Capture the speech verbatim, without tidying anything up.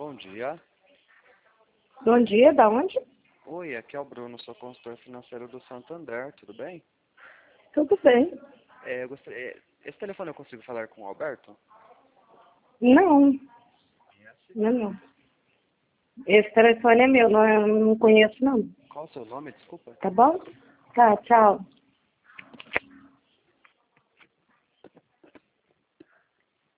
Bom dia. Bom dia, da onde? Oi, aqui é o Bruno, sou consultor financeiro do Santander, tudo bem? Tudo bem. É, eu gostaria, esse telefone eu consigo falar com o Alberto? Não, não, não. Esse telefone é meu, não, eu não conheço não. Qual o seu nome, desculpa? Tá bom? Tá, tchau.